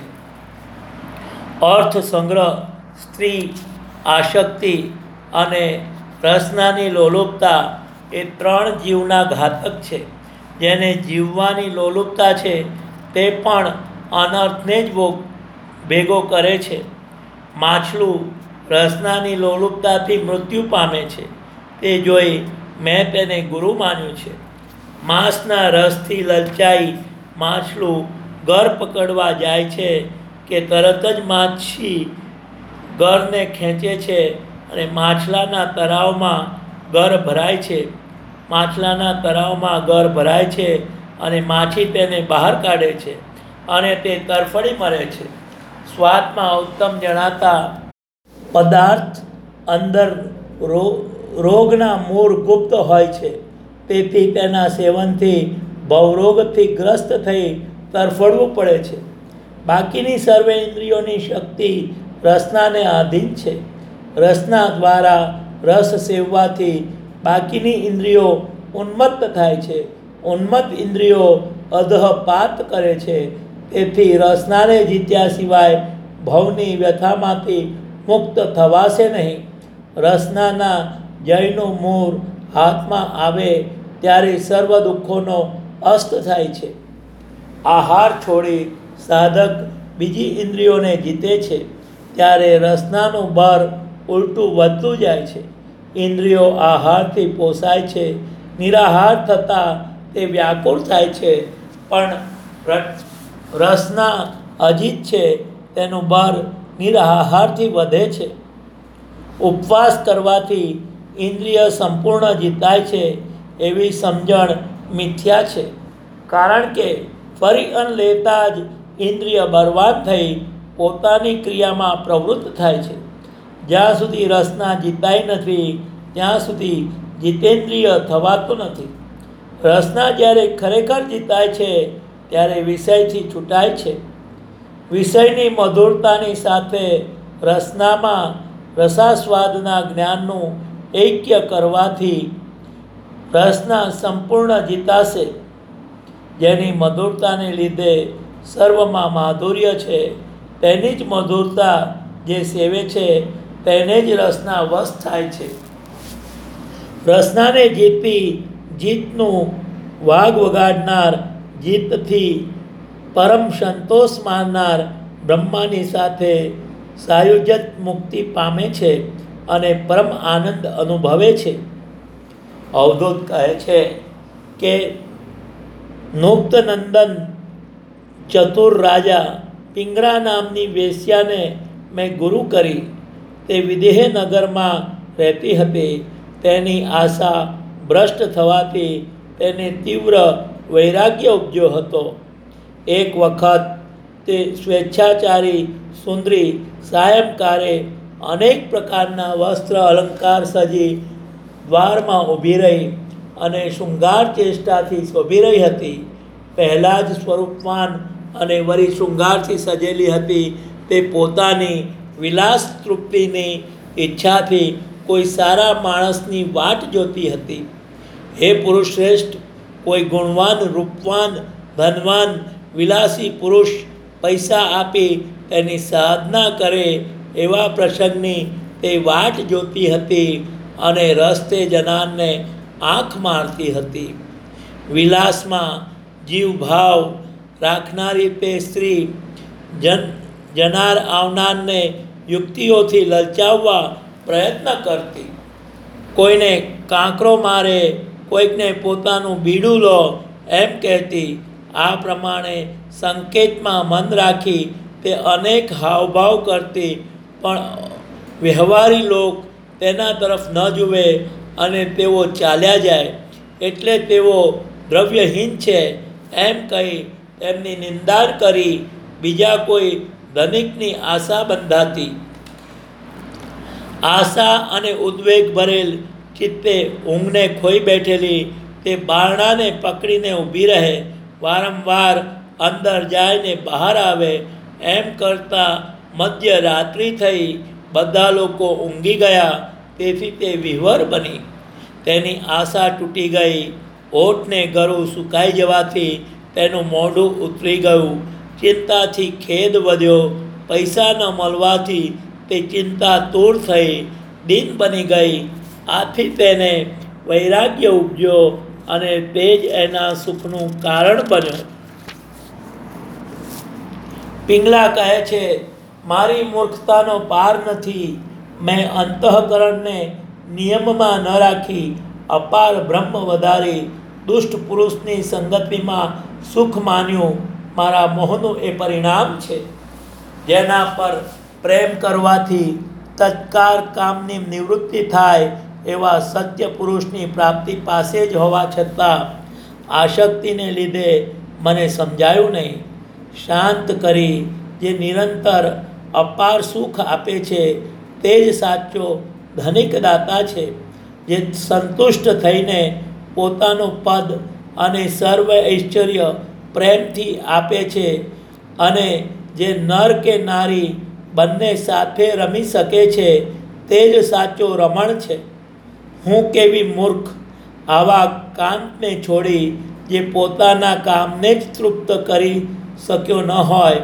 અર્થ સંગ્રહ, સ્ત્રી આસક્તિ અને રસનાની લોલુપતા એ ત્રણ જીવના ઘાતક છે. જેને જીવવાની લોલુપતા છે તે પણ અનર્થને જ ભેગો કરે છે. માછલું રસનાની લોલુપતાથી મૃત્યુ પામે છે, તે જોઈ મેં તેને ગુરુ માન્યું છે. માંસના રસથી લલચાઈ માછલું ગર પકડવા જાય છે કે તરત જ માછી ગરને ખેંચે છે અને માછલાના તળાવમાં ગર ભરાય છે. માછલાના તળાવમાં ગર ભરાય છે અને માછી તેને બહાર કાઢે છે અને તે તરફડી મરે છે. સ્વાદમાં ઉત્તમ જણાતા પદાર્થ અંદર રો રોગના મૂળ ગુપ્ત હોય છે, તેથી તેના સેવનથી ભવરોગથી ગ્રસ્ત થઈ તરફડવું પડે છે. બાકીની સર્વે ઇન્દ્રિયોની શક્તિ રસનાને આધીન છે. રસના દ્વારા રસ સેવવાથી બાકીની ઇન્દ્રિયો ઉન્મત્ત થાય છે. ઉન્મત્ત ઇન્દ્રિયો અધઃપાત કરે છે. તેથી રસનાને જીત્યા સિવાય ભવની વ્યથામાંથી મુક્ત થવાશે નહીં. રસનાના જયનું મૂળ હાથમાં આવે ત્યારે સર્વ દુઃખોનો અસ્ત થાય છે. આહાર છોડી સાધક બીજી ઇન્દ્રિયોને જીતે છે ત્યારે રસનાનું બળ ઉલટું વધતું જાય છે. ઇન્દ્રિયો આહારથી પોસાય છે, નિરાહાર થતાં તે વ્યાકુળ થાય છે, પણ રસના અજીત છે તેનું બળ નિરાહારથી વધે છે. ઉપવાસ કરવાથી ઇન્દ્રિય સંપૂર્ણ જીતાય છે એવી સમજણ મિથ્યા છે. કારણ કે ફરી અન્ન લેતા જ ઇન્દ્રિય બરબાદ થઈ પોતાની ક્રિયામાં પ્રવૃત્ત થાય છે. જ્યાં સુધી રસના જીતાય નથી ત્યાં સુધી જીતેન્દ્રિય થવાતું નથી. રસના જ્યારે ખરેખર જીતાય છે ત્યારે વિષયથી છૂટાય છે. વિષયની મધુરતાની સાથે રસનામાં રસાસ્વાદના જ્ઞાનનું ઐક્ય કરવાથી રસના સંપૂર્ણ જીતાશે. જેની મધુરતાને લીધે સર્વમાં માધુર્ય છે, તેની જ મધુરતા જે સેવે છે તેને જ રસના વશ થાય છે. રસનાને જીતી જીતનું વાગ વગાડનાર, જીતથી પરમ સંતોષ માનનાર બ્રહ્માની સાથે સાયુજ્યત મુક્તિ પામે છે અને પરમ આનંદ અનુભવે છે. અવધૂત કહે છે કે નુક્તનંદન ચતુર રાજા પિંગરા નામની વેશ્યાને મેં ગુરુ કરી. તે વિદેહ નગરમાં રહેતી હતી. તેની આશા ભ્રષ્ટ થવાથી તેને તીવ્ર વૈરાગ્ય ઉપજ્યો હતો. એક વખત તે સ્વેચ્છાચારી સુંદરી સાયંકાળે અનેક પ્રકારના વસ્ત્ર અલંકાર સજી દ્વારમાં ઊભી રહી અને શૃંગાર ચેષ્ટાથી શોભી રહી હતી. પહેલાં જ સ્વરૂપવાન અને વળી શૃંગારથી સજેલી હતી. તે પોતાની વિલાસ તૃપ્તિની ઈચ્છાથી કોઈ સારા માણસની વાટ જોતી હતી. હે પુરુષ શ્રેષ્ઠ, કોઈ ગુણવાન, રૂપવાન, ધનવાન, વિલાસી પુરુષ પૈસા આપી તેની સાધના કરે એવા પ્રસંગની તે વાટ જોતી હતી અને રસ્તે જનારને આંખ મારતી હતી. વિલાસમાં જીવભાવ રાખનારી તે સ્ત્રી જન જનાર આવનારને યુક્તિઓથી લલચાવવા પ્રયત્ન કરતી. કોઈને કાંકરો મારે, કોઈકને પોતાનું બીડું લો એમ કહેતી. આ પ્રમાણે સંકેતમાં મન રાખી તે અનેક હાવભાવ કરતી, પણ વ્યવહારી લોક તેના તરફ ન જુએ અને તેઓ ચાલ્યા જાય. એટલે તેઓ દ્રવ્યહીન છે એમ કહી તેમની નિંદા કરી બીજા કોઈ ધનિકની આશા બંધાતી. આશા અને ઉદ્વેગ ભરેલ ચિત્તે ઊંઘને ખોઈ બેઠેલી તે બારણાને પકડીને ઊભી રહે. વારંવાર અંદર જાય ને બહાર આવે. એમ કરતાં મધ્ય રાત્રિ થઈ. બધા લોકો ઊંઘી ગયા. તેથી તે વિહ્વર બની. તેની આશા તૂટી ગઈ. ઓઠને ગળું સુકાઈ જવાથી તેનું મોઢું ઉતરી ગયું. ચિંતાથી ખેદ વધ્યો. પૈસા ન મળવાથી તે ચિંતા તૂર થઈ, દીન બની ગઈ. આથી તેને વૈરાગ્ય ઉપજ્યો અને તે જ એના સુખનું કારણ બન્યું. પિંગલા કહે છે, મારી મૂર્ખતાનો પાર નથી. મેં અંતઃકરણને નિયમમાં ન રાખી અપાર બ્રહ્મ વધારી દુષ્ટ પુરુષની સંગતિમાં સુખ માન્યું. મારા મોહનું એ પરિણામ છે. જેના પર પ્રેમ કરવાથી તત્કાળ કામની નિવૃત્તિ થાય એવા સત્ય પુરુષની પ્રાપ્તિ પાસે જ હોવા છતાં આસક્તિને લીધે મને સમજાયું નહીં. શાંત કરી જે નિરંતર અપાર સુખ આપે છે તે જ સાચો ધનિક દાતા છે. જે સંતુષ્ટ થઈને પોતાનું પદ અને સર્વ ઐશ્વર્ય પ્રેમથી આપે છે અને જે નર કે નારી બંને સાથે રમી શકે છે તે જ સાચો રમણ છે. હું કેવી મૂર્ખ, આવા કાંતને છોડી જે પોતાના કામને જ તૃપ્ત કરી શક્યો ન હોય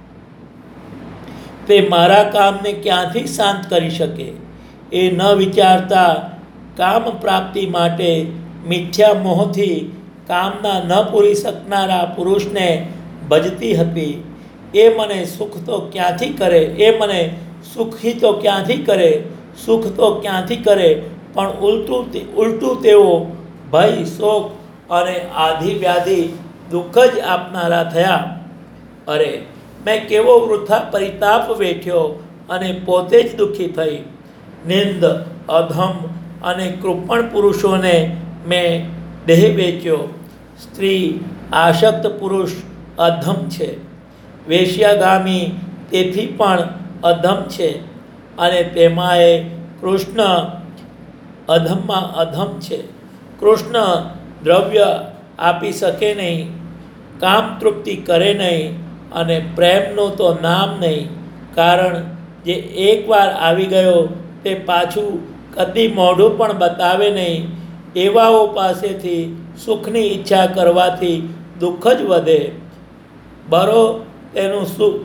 તે મારા કામને ક્યાંથી શાંત કરી શકે. એ ન વિચારતા કામ પ્રાપ્તિ માટે મિથ્યા મોહથી કામના ન પૂરી શકનારા પુરુષને ભજતી હતી. એ મને સુખ તો ક્યાંથી કરે એ મને સુખી તો ક્યાંથી કરે સુખ તો ક્યાંથી કરે પણ ઉલટું ઉલટું તેઓ ભય, શોક અને આધિ વ્યાધિ દુઃખ જ આપનારા થયા. અરે મેં કેવો વૃથા પરિતાપ વેઠ્યો અને પોતે જ દુઃખી થઈ. નિંદ, અધમ અને કૃપણ પુરુષોને મેં દેહ વેચ્યો. સ્ત્રી આસક્ત પુરુષ અધમ છે. વેશ્યાગામી તેથી પણ અધમ છે અને તેમાંય કૃષ્ણ અધમમાં અધમ છે. કૃષ્ણ દ્રવ્ય આપી શકે નહીં, કામ તૃપ્તિ કરે નહીં અને પ્રેમનું તો નામ નહીં. કારણ જે એકવાર આવી ગયો તે પાછું કદી મોઢું પણ બતાવે નહીં. એવાઓ પાસેથી સુખની ઈચ્છા કરવાથી દુઃખ જ વધે. બરો તેનું સુખ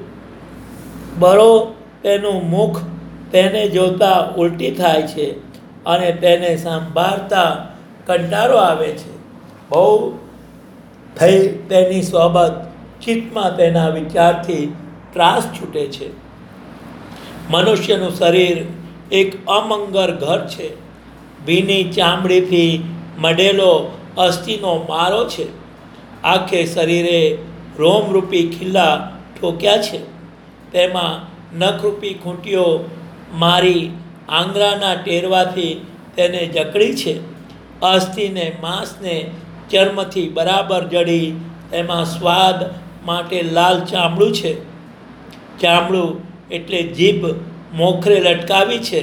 બરો તેનું મુખ તેને જોતા ઉલટી થાય છે અને તેને સાંભળતા કંટાળો આવે છે. બહુ થઈ તેની સોબત ચિત્તમાં તેના વિચારથી ત્રાસ છૂટે છે. મનુષ્યનું શરીર એક અમંગળ ઘર છે. ભીની ચામડીથી મઢેલો અસ્થિનો મારો છે. આખે શરીરે રોમરૂપી ખીલ્લા ઠોક્યા છે. તેમાં નખરૂપી ખૂંટીઓ મારી આંગળાના ટેરવાથી તેને જકડી છે. અસ્થિને માંસને ચર્મથી બરાબર જડી તેમાં સ્વાદ માટે લાલ ચામડું છે. ચામડું એટલે જીભ મોખરે લટકાવી છે.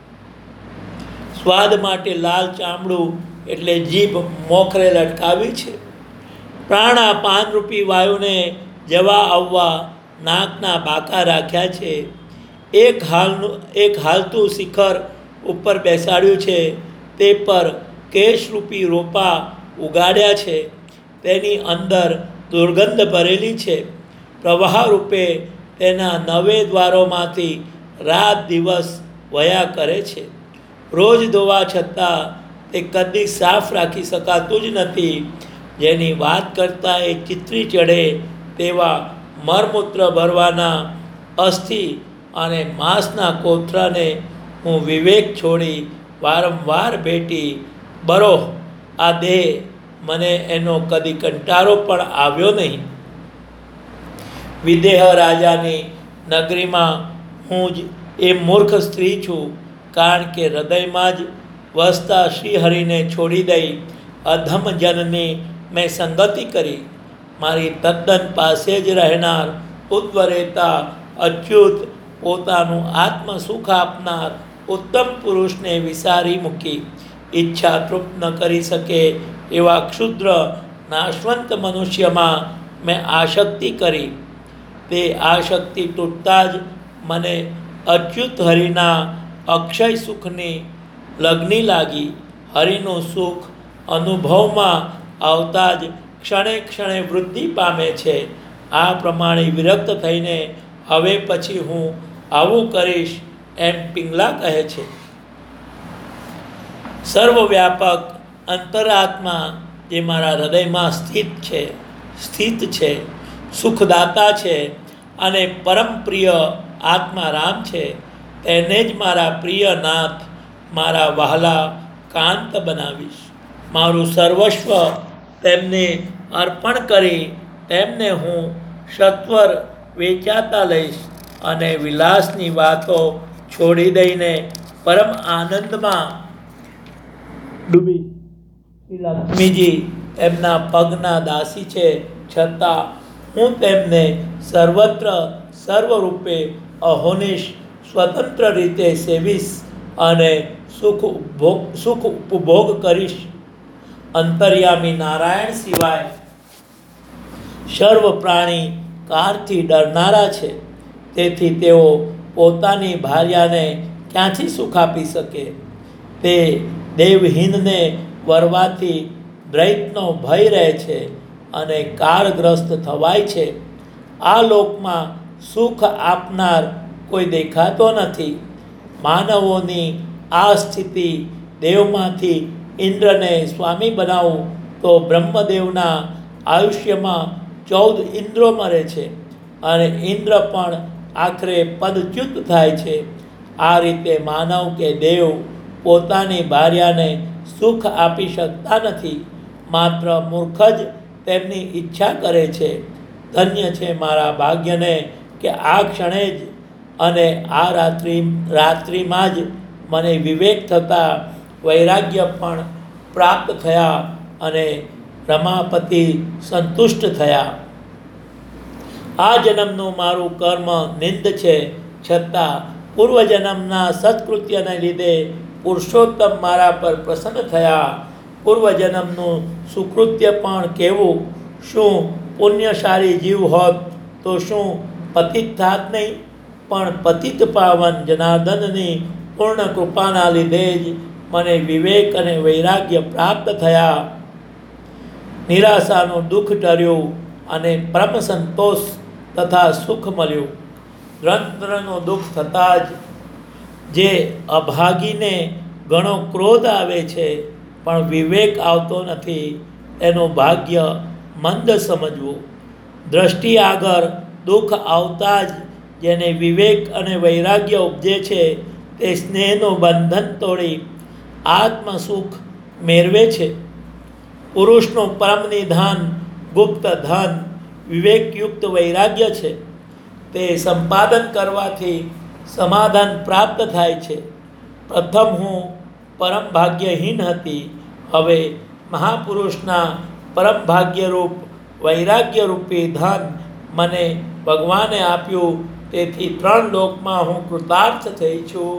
સ્વાદ માટે લાલ ચામડું એટલે જીભ મોખરે લટકાવી છે. પ્રાણા પાનરૂપી વાયુને જવા આવવા નાકના બાકા રાખ્યા છે. એક હાલનું એક હાલતું શિખર ઉપર બેસાડ્યું છે. તે પર કેશરૂપી રોપા ઉગાડ્યા છે. તેની અંદર દુર્ગંધ ભરેલી છે. પ્રવાહ રૂપે તેના નવે દ્વારોમાંથી રાત દિવસ વયા કરે છે. રોજ ધોવા છતાં તે કદી સાફ રાખી શકાતું જ નથી. જેની વાત કરતાં એ ચિત્રી ચડે તેવા મરમૂત્ર ભરવાના અસ્થિ અને માંસના કોથરાને હું વિવેક છોડી વારંવાર ભેટી. બરો આ દેહ મને એનો કદી કંટાળો પણ આવ્યો નહીં. વિદેહ રાજાની નગરીમાં હું જ એ મૂર્ખ સ્ત્રી છું. કારણ કે હૃદયમાં જ વસતા શ્રીહરિને છોડી દઈ અધમ જનની મેં સંગતિ કરી. મારી તદ્દન પાસે જ રહેનાર ઉદ્વરેતા અચ્યુત પોતાનું આત્મ સુખ આપનાર ઉત્તમ પુરુષને વિસારી મૂકી ઈચ્છા તૃપ્ત ન કરી શકે એવા ક્ષુદ્ર નાશવંત મનુષ્યમાં મેં આસક્તિ કરી. તે આસક્તિ તૂટતા જ મને અચ્યુત હરિના અક્ષય સુખની લગ્ની લાગી. હરિનું સુખ અનુભવમાં આવતા જ ક્ષણે ક્ષણે વૃદ્ધિ પામે છે. આ પ્રમાણે વિરક્ત થઈને હવે પછી હું આવું કરીશ એમ પિંગલા કહે છે. સર્વવ્યાપક અંતરાત્મા જે મારા હૃદયમાં સ્થિત છે સ્થિત છે સુખદાતા છે અને પરમ પ્રિય આત્મા રામ છે. તેને જ મારા પ્રિય નાથ મારા વહાલા કાંત બનાવીશ. મારું સર્વસ્વ તેમને અર્પણ કરી તેમને હું સત્વર વેચાતા લઈશ અને વિલાસની વાતો છોડી દઈને પરમ આનંદમાં ડૂબી. શ્રી લક્ષ્મીજી એમના પગના દાસી છે, છતાં હું તેમને સર્વત્ર સર્વરૂપે અહોનિશ સ્વતંત્ર રીતે સેવીશ અને સુખ ઉપભોગ સુખ ઉપભોગ કરીશ. અંતર્યામી નારાયણ સિવાય સર્વ પ્રાણી કારથી ડરનારા છે. તેથી તેઓ પોતાની ભાર્યાને ક્યાંથી સુખ આપી શકે? તે દેવહીનને વરવાથી દ્વૈતનો ભય રહે છે અને કાળગ્રસ્ત થવાય છે. આ લોકમાં સુખ આપનાર કોઈ દેખાતો નથી. માનવોની આ સ્થિતિ દેવમાંથી ઇન્દ્રને સ્વામી બનાવું તો બ્રહ્મદેવના આયુષ્યમાં ચૌદ ઇન્દ્રો મરે છે અને ઇન્દ્ર પણ આખરે પદચ્યુત થાય છે. આ રીતે માનવ કે દેવ પોતાની ભાર્યાને સુખ આપી શકતા નથી. માત્ર મૂર્ખ જ તેમની ઈચ્છા કરે છે. ધન્ય છે મારા ભાગ્યને કે આ ક્ષણે જ અને આ રાત્રિ રાત્રિમાં જ મને વિવેક થતાં વૈરાગ્ય પણ પ્રાપ્ત થયા અને રમાપતિ સંતુષ્ટ થયા. આ જન્મનું મારું કર્મ નિંદ છે, છતાં પૂર્વજન્મના સત્કૃત્યને લીધે પુરુષોત્તમ મારા પર પ્રસન્ન થયા. પૂર્વજન્મનું સુકૃત્ય પણ કેવું. શું પુણ્યશાળી જીવ હોત તો શું પતિત થાત નહીં? પણ પતિત પાવન જનાર્દનની પૂર્ણ કૃપાના લીધે જ મને વિવેક અને વૈરાગ્ય પ્રાપ્ત થયા. નિરાશાનું દુઃખ ટર્યું અને પરમ સંતોષ તથા સુખ મળ્યું. ધ્રંધ્રનું દુઃખ થતાં જ જે અભાગીને ઘણો ક્રોધ આવે છે પણ વિવેક આવતો નથી, એનું ભાગ્ય મંદ સમજવું. દ્રષ્ટિ આગળ દુઃખ આવતા જ જેને વિવેક અને વૈરાગ્ય ઉપજે છે તે સ્નેહનું બંધન તોડી આત્મસુખ મેળવે છે. પુરુષનું પરમ નિધાન ગુપ્ત ધન વિવેકયુક્ત વૈરાગ્ય છે. તે સંપાદન કરવાથી સમાધાન પ્રાપ્ત થાય છે. પ્રથમ હું પરમ ભાગ્યહીન હતી, હવે મહાપુરુષના પરમ ભાગ્યરૂપ વૈરાગ્યરૂપી ધન મને ભગવાને આપ્યું, તેથી ત્રણ લોકમાં હું કૃતાર્થ થઈ છું.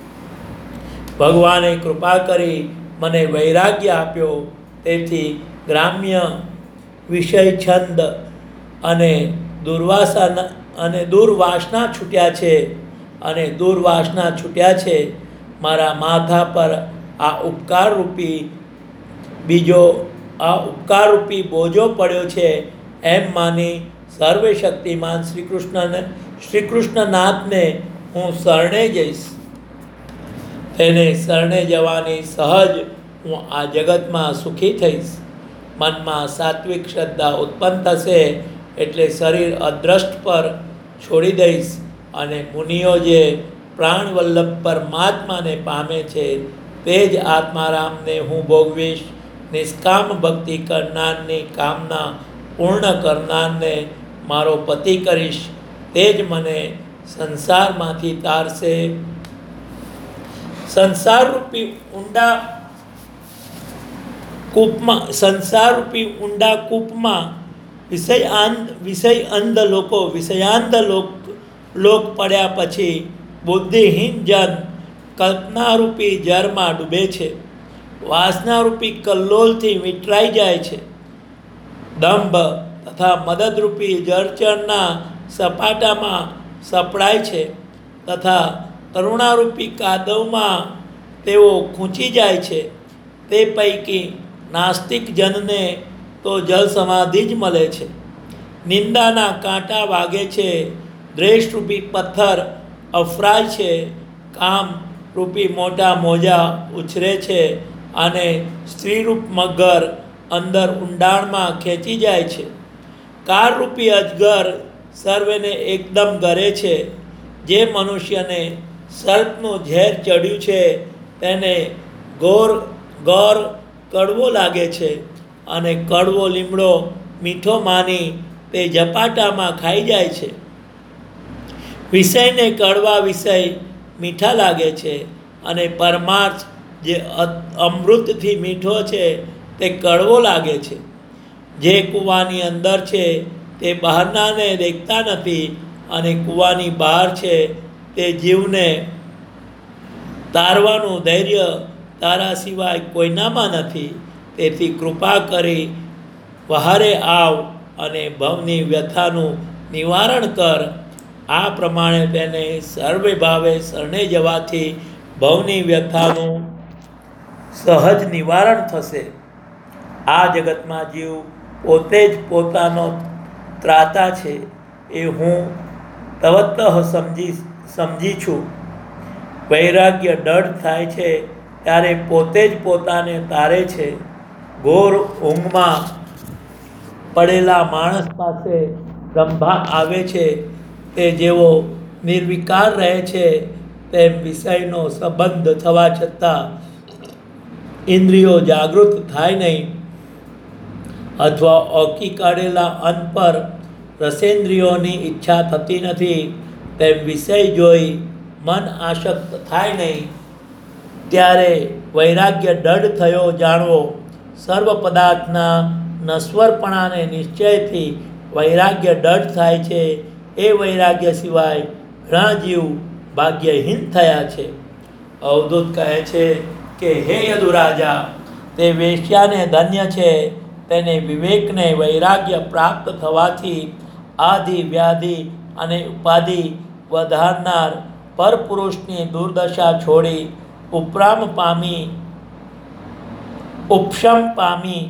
ભગવાને કૃપા કરી મને વૈરાગ્ય આપ્યો, તેથી ગ્રામ્ય વિષય છંદ અને દુર્વાસના અને દુર્વાસના છૂટ્યા છે અને દુર્વાસના છૂટ્યા છે. મારા માથા પર આ ઉપકારરૂપી બીજો આ ઉપકારરૂપી બોજો પડ્યો છે એમ માની સર્વે શક્તિમાન શ્રી કૃષ્ણને શ્રી કૃષ્ણનાથને હું શરણે જઈશ. તેને શરણે જવાની સહજ હું આ જગતમાં સુખી થઈશ. મનમાં સાત્વિક શ્રદ્ધા ઉત્પન્ન થશે એટલે શરીર અદ્રષ્ટ પર છોડી દઈશ અને મુનિઓ જે પ્રાણવલ્લભ પરમાત્માને પામે છે તે જ આત્મારામને હું ભોગવીશ. નિષ્કામ ભક્તિ કરનારની કામના પૂર્ણ કરનારને મારો પતિ કરીશ, તે જ મને સંસારમાંથી તારશે. સંસારરૂપી ઊંડા કૂપમાં સંસારરૂપી ઊંડા કૂપમાં વિષયાંધ વિષય અંધ લોકો વિષયાંધ લોક લોક પડ્યા પછી બુદ્ધિહીન જન કલ્પનારૂપી જરમાં ડૂબે છે. વાસનારૂપી કલ્લોલથી વિટરાઈ જાય છે. દંભ તથા મદદરૂપી જળચરના સપાટામાં સપડાય છે તથા કરુણારૂપી કાદવમાં તેઓ ખૂંચી જાય છે. તે પૈકી નાસ્તિક જનને તો જલ સમાધિ જ મળે છે. નિંદાના કાંટા વાગે છે, દ્વેષરૂપી પથ્થર અફરાય છે, કામ રૂપી મોટા મોજા ઉછરે છે અને સ્ત્રીરૂપ મગર અંદર ઊંડાણમાં ખેંચી જાય છે. કારરૂપી અજગર સર્વેને એકદમ ગરે છે. જે મનુષ્યને સર્પનું ઝેર ચડ્યું છે તેને ગોર ગોર કડવો લાગે છે અને કડવો લીમડો મીઠો માની તે ઝપાટામાં ખાઈ જાય છે. વિષયને કડવા વિષય મીઠા લાગે છે અને પરમાર્થ જે અમૃતથી મીઠો છે તે કડવો લાગે છે. જે કૂવાની અંદર છે તે બહારનાને દેખતા નથી અને કૂવાની બહાર છે તે જીવને તારવાનું ધૈર્ય તારા સિવાય કોઈનામાં નથી. તેથી કૃપા કરી વહારે આવ અને ભવની વ્યથાનું નિવારણ કર. આ પ્રમાણે તેને સર્વે ભાવે શરણે જવાથી ભવની વ્યથાનું સહજ નિવારણ થશે. આ જગતમાં જીવ પોતે જ પોતાનો ત્રાતા છે એ હું તવતઃ સમજી સમજી છું. વૈરાગ્ય દઢ થાય છે ત્યારે પોતે જ પોતાને તારે છે. ઘોર ઊંઘમાં પડેલા માણસ પાસે રંભા આવે છે તે જેવો નિર્વિકાર રહે છે તેમ વિષયનો સંબંધ થવા છતાં ઇન્દ્રિયો જાગૃત થાય નહીં અથવા ઓકી કાઢેલા અન્ન પર રસેન્દ્રિયોની ઈચ્છા થતી નથી તેમ વિષય જોઈ મન આસક્ત થાય નહીં ત્યારે વૈરાગ્ય દઢ થયો જાણવો. સર્વ પદાર્થના નશ્વરપણાને નિશ્ચયથી વૈરાગ્ય દઢ થાય છે. એ વૈરાગ્ય સિવાય ઘણા જીવ ભાગ્યહીન થયા છે. અવધૂત કહે છે કે હે યદુરાજા, તે વેશ્યાને ધન્ય છે. તેને વિવેકને વૈરાગ્ય પ્રાપ્ત થવાથી આદિ વ્યાધિ અને ઉપાધિ વધારનાર પરપુરુષની દુર્દશા છોડી ઉપરામ પામી ઉપશમ પામી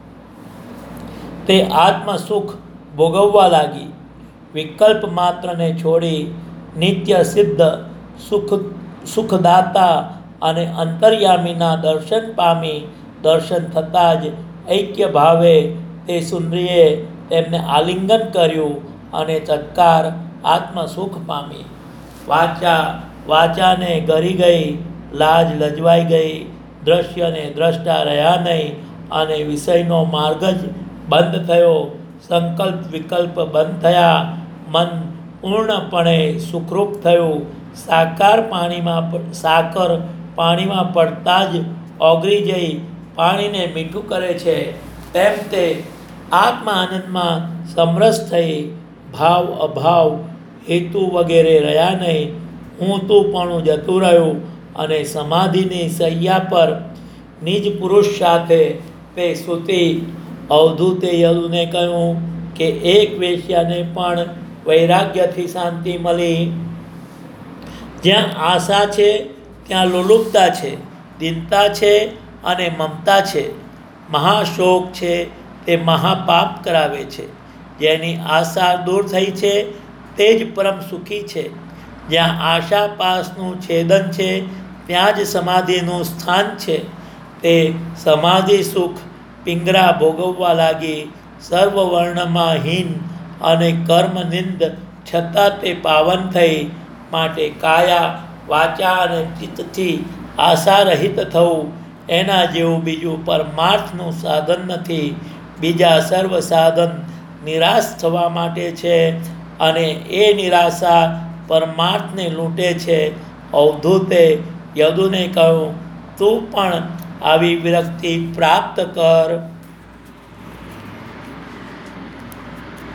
તે આત્મસુખ ભોગવવા લાગી. વિકલ્પ માત્રને છોડી નિત્ય સિદ્ધ સુખ સુખદાતા અને અંતર્યામીના દર્શન પામી. દર્શન થતાં જ ઐક્ય ભાવે તે સુંદરીએ તેમને આલિંગન કર્યું અને તત્કાર આત્મસુખ પામી. વાચા વાચાને ગરી ગઈ, લાજ લજવાઈ ગઈ, દ્રશ્યને દ્રષ્ટા રહ્યા નહીં અને વિષયનો માર્ગ જ બંધ થયો. સંકલ્પ વિકલ્પ બંધ થયા, મન પૂર્ણપણે સુખરૂપ થયું. સાકાર પાણીમાં સાકર પાણીમાં પડતા જ ઓગળી જઈ પાણીને મીઠું કરે છે, તેમ તે આત્મા આનંદમાં સમરસ થઈ ભાવ અભાવ હેતુ વગેરે રહ્યા નહીં. હું તું પણ જતું રહ્યું અને સમાધિની સૈયા પર નિજ પુરુષ સાથે તે સૂતી. અવધૂતે યદુને કહ્યું કે એક વેશ્યાને પણ વૈરાગ્યથી શાંતિ મળી. જ્યાં આશા છે ત્યાં લોલુપતા છે, દીનતા છે અને મમતા છે. મહાશોક છે તે મહાપાપ કરાવે છે. જેની આશા દૂર થઈ છે તે જ પરમ સુખી છે. જ્યાં આશા પાસનું છેદન છે ત્યાં જ સમાધિનું સ્થાન છે. તે સમાધિ સુખ પિંગરા ભોગવવા લાગી. સર્વ વર્ણમાં હીન અને કર્મનિંદ છતાં તે પાવન થઈ. માટે કાયા વાચા અને ચિત્તથી આશા રહિત થવું એના જેવું બીજું પરમાર્થનું સાધન નથી. બીજા સર્વ સાધન નિરાશ થવા માટે છે અને એ નિરાશા પરમાર્થને લૂંટે છે. અવધૂતે યદુને કહ્યું, તું પણ આવી વિરક્તિ પ્રાપ્ત કર.